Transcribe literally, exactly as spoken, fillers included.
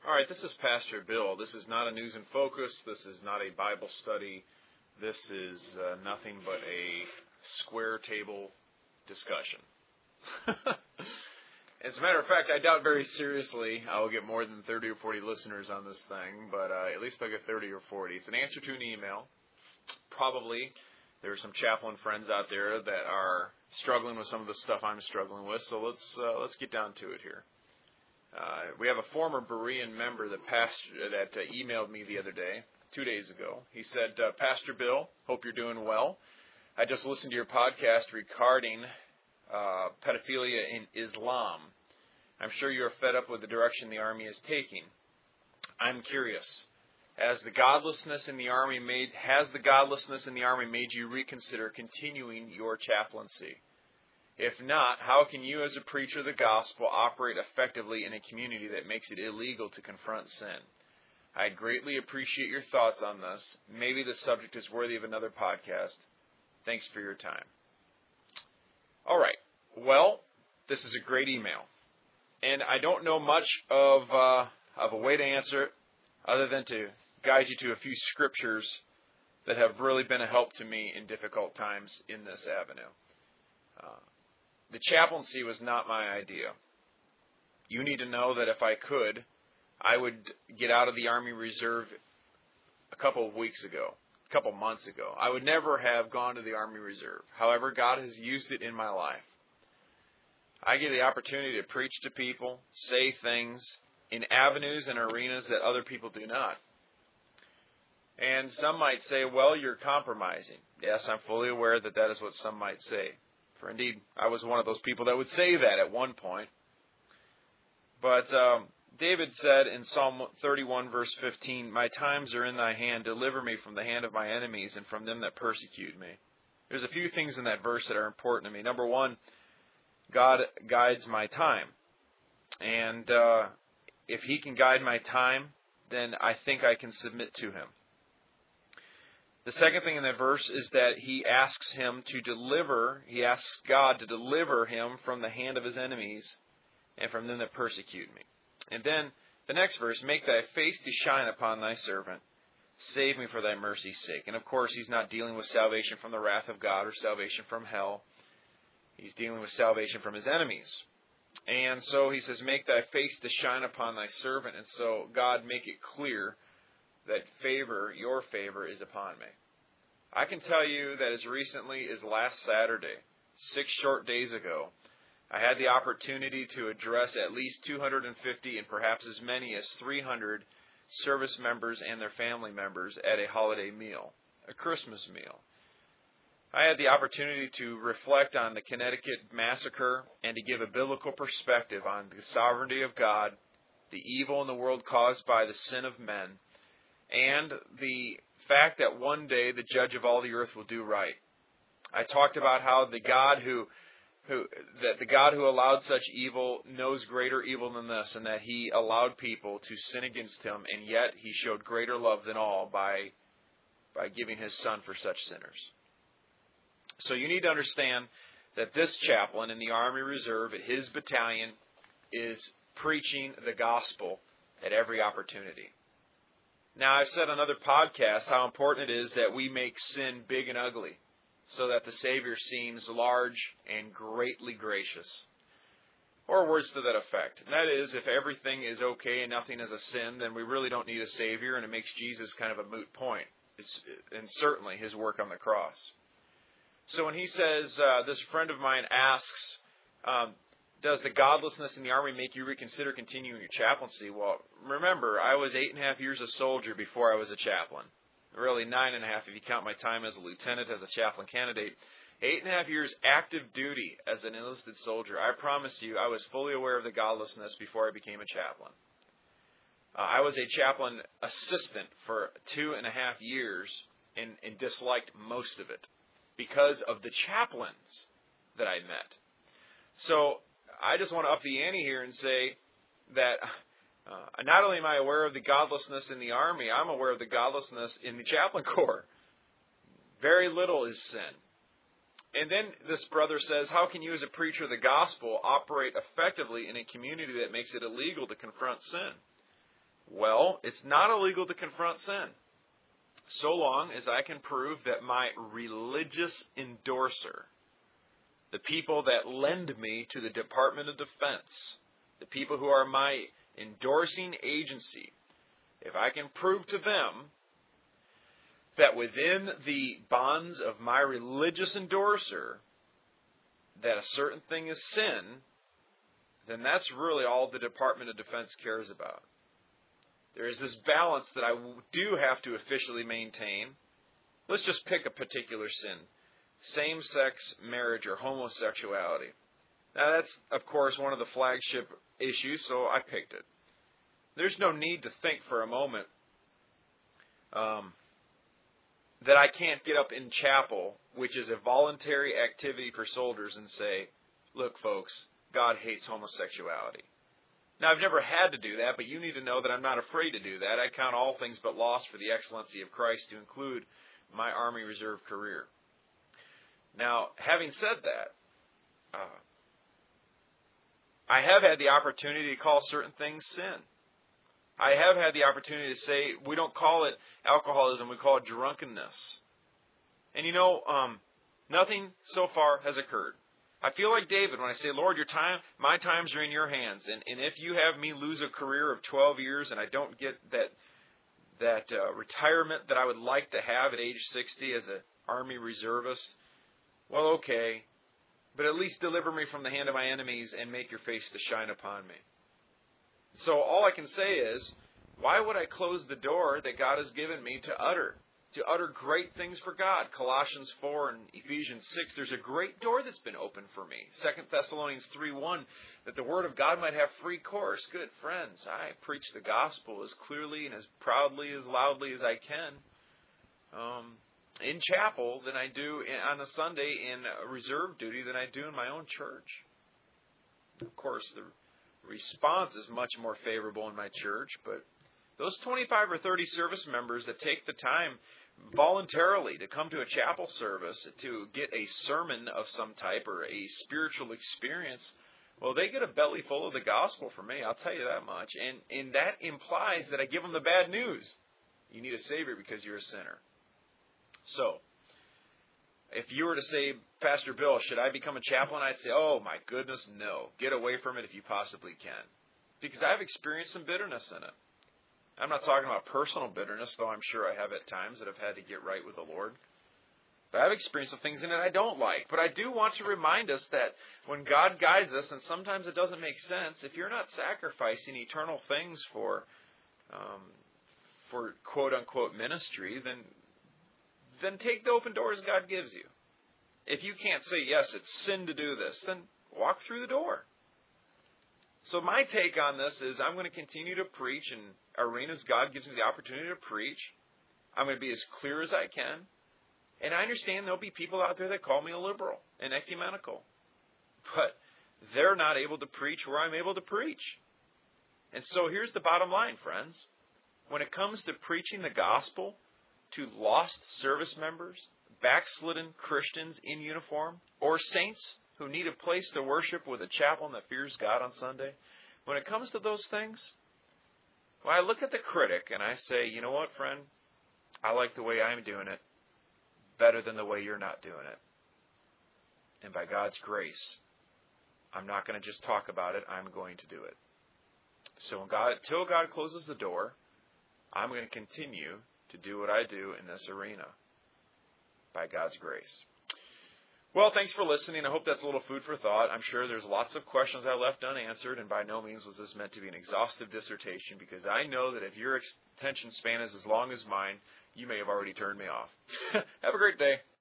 All right, this is Pastor Bill. This is not a News in Focus. This is not a Bible study. This is uh, nothing but a square table discussion. As a matter of fact, I doubt very seriously I will get more than thirty or forty listeners on this thing, but uh, at least I'll get thirty or forty. It's an answer to an email. Probably there are some chaplain friends out there that are struggling with some of the stuff I'm struggling with, so let's uh, let's get down to it here. Uh, we have a former Berean member that passed, that uh, emailed me the other day, two days ago. He said, uh, Pastor Bill, hope you're doing well. I just listened to your podcast regarding uh, pedophilia in Islam. I'm sure you're fed up with the direction the Army is taking. I'm curious, has the godlessness in the Army made, has the godlessness in the Army made you reconsider continuing your chaplaincy? If not, how can you as a preacher of the gospel operate effectively in a community that makes it illegal to confront sin? I'd greatly appreciate your thoughts on this. Maybe the subject is worthy of another podcast. Thanks for your time. All right. Well, this is a great email. And I don't know much of, uh, of a way to answer it other than to guide you to a few scriptures that have really been a help to me in difficult times in this avenue. Uh, The chaplaincy was not my idea. You need to know that if I could, I would get out of the Army Reserve a couple of weeks ago, a couple of months ago. I would never have gone to the Army Reserve. However, God has used it in my life. I get the opportunity to preach to people, say things in avenues and arenas that other people do not. And some might say, well, you're compromising. Yes, I'm fully aware that that is what some might say. For indeed, I was one of those people that would say that at one point. But um, David said in Psalm thirty-one, verse fifteen, my times are in thy hand. Deliver me from the hand of my enemies and from them that persecute me. There's a few things in that verse that are important to me. Number one, God guides my time. And uh, if he can guide my time, then I think I can submit to him. The second thing in that verse is that he asks him to deliver, he asks God to deliver him from the hand of his enemies and from them that persecute me. And then the next verse, make thy face to shine upon thy servant. Save me for thy mercy's sake. And of course, he's not dealing with salvation from the wrath of God or salvation from hell. He's dealing with salvation from his enemies. And so he says, make thy face to shine upon thy servant. And so, God, make it clear that favor, your favor, is upon me. I can tell you that as recently as last Saturday, six short days ago, I had the opportunity to address at least two hundred fifty and perhaps as many as three hundred service members and their family members at a holiday meal, a Christmas meal. I had the opportunity to reflect on the Connecticut massacre and to give a biblical perspective on the sovereignty of God, the evil in the world caused by the sin of men, and the fact that one day the judge of all the earth will do right. I talked about how the God who, who that the God who allowed such evil knows greater evil than this, and that he allowed people to sin against him, and yet he showed greater love than all by by giving his son for such sinners. So you need to understand that this chaplain in the Army Reserve at his battalion is preaching the gospel at every opportunity. Now, I've said on other podcasts how important it is that we make sin big and ugly so that the Savior seems large and greatly gracious. Or words to that effect. And that is, if everything is okay and nothing is a sin, then we really don't need a Savior, and it makes Jesus kind of a moot point, and certainly his work on the cross. So when he says, uh, this friend of mine asks, um, does the godlessness in the Army make you reconsider continuing your chaplaincy? Well, remember, I was eight and a half years a soldier before I was a chaplain. Really nine and a half if you count my time as a lieutenant, as a chaplain candidate. Eight and a half years active duty as an enlisted soldier. I promise you, I was fully aware of the godlessness before I became a chaplain. Uh, I was a chaplain assistant for two and a half years and, and disliked most of it because of the chaplains that I met. So I just want to up the ante here and say that uh, not only am I aware of the godlessness in the Army, I'm aware of the godlessness in the chaplain corps. Very little is sin. And then this brother says, how can you as a preacher of the gospel operate effectively in a community that makes it illegal to confront sin? Well, it's not illegal to confront sin, so long as I can prove that my religious endorser, the people that lend me to the Department of Defense, the people who are my endorsing agency, if I can prove to them that within the bonds of my religious endorser that a certain thing is sin, then that's really all the Department of Defense cares about. There is this balance that I do have to officially maintain. Let's just pick a particular sin. Same-sex marriage or homosexuality. Now that's, of course, one of the flagship issues, so I picked it. There's no need to think for a moment um, that I can't get up in chapel, which is a voluntary activity for soldiers, and say, look, folks, God hates homosexuality. Now, I've never had to do that, but you need to know that I'm not afraid to do that. I count all things but loss for the excellency of Christ, to include my Army Reserve career. Now, having said that, uh, I have had the opportunity to call certain things sin. I have had the opportunity to say, we don't call it alcoholism, we call it drunkenness. And you know, um, nothing so far has occurred. I feel like David when I say, Lord, your time, my times are in your hands. And, and if you have me lose a career of twelve years and I don't get that that uh, retirement that I would like to have at age sixty as an Army reservist, well, okay. But at least deliver me from the hand of my enemies and make your face to shine upon me. So all I can say is, why would I close the door that God has given me to utter? To utter great things for God. Colossians four and Ephesians six, there's a great door that's been opened for me. Second Thessalonians three one, that the Word of God might have free course. Good friends, I preach the gospel as clearly and as proudly, as loudly as I can um, in chapel than I do in, on a Sunday in reserve duty than I do in my own church. Of course, the response is much more favorable in my church, but those twenty-five or thirty service members that take the time voluntarily to come to a chapel service to get a sermon of some type or a spiritual experience, well, they get a belly full of the gospel from me, I'll tell you that much. And, and that implies that I give them the bad news. You need a Savior because you're a sinner. So, if you were to say, Pastor Bill, should I become a chaplain? I'd say, oh my goodness, no. Get away from it if you possibly can. Because I've experienced some bitterness in it. I'm not talking about personal bitterness, though I'm sure I have at times that I've had to get right with the Lord. But I've experienced some things in it I don't like. But I do want to remind us that when God guides us, and sometimes it doesn't make sense, if you're not sacrificing eternal things for, um, for quote-unquote ministry, then then take the open doors God gives you. If you can't say, yes, it's sin to do this, then walk through the door. So my take on this is I'm going to continue to preach in arenas God gives me the opportunity to preach. I'm going to be as clear as I can. And I understand there'll be people out there that call me a liberal and ecumenical. But they're not able to preach where I'm able to preach. And so here's the bottom line, friends. When it comes to preaching the gospel to lost service members, backslidden Christians in uniform, or saints who need a place to worship with a chaplain that fears God on Sunday, when it comes to those things, well, I look at the critic and I say, you know what, friend? I like the way I'm doing it better than the way you're not doing it. And by God's grace, I'm not going to just talk about it. I'm going to do it. So when God, until God closes the door, I'm going to continue to do what I do in this arena by God's grace. Well, thanks for listening. I hope that's a little food for thought. I'm sure there's lots of questions I left unanswered, and by no means was this meant to be an exhaustive dissertation, because I know that if your attention span is as long as mine, you may have already turned me off. Have a great day.